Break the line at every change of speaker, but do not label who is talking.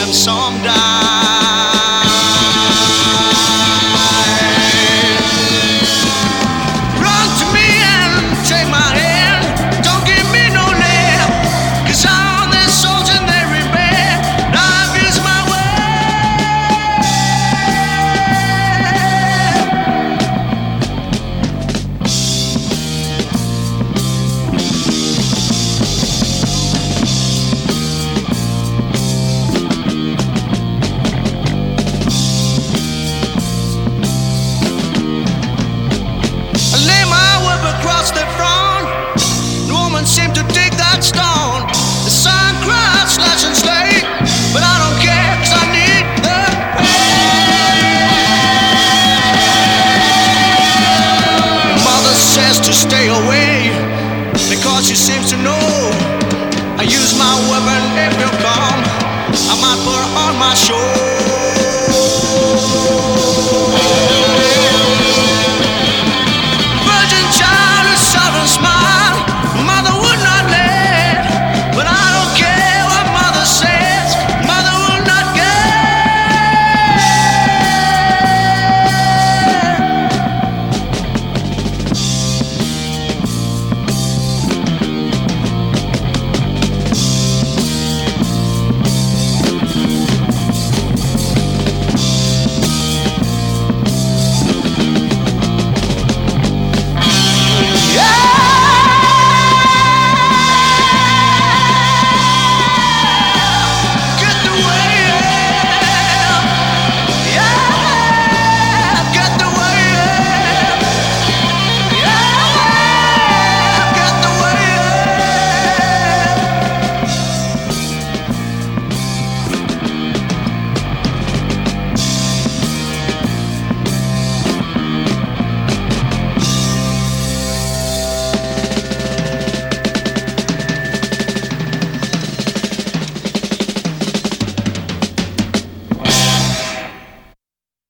and some die. Run to me and take my hand. Don't give me no land, 'cause all their souls and they rebel. Life is my way. I lay my whip across the front. No woman seemed to dig that stone. The sun cries, slash and slay, but I don't care, 'cause I need the pay. Mother says to stay away, because she seems to know I use my weapon if you come. I might put on my show.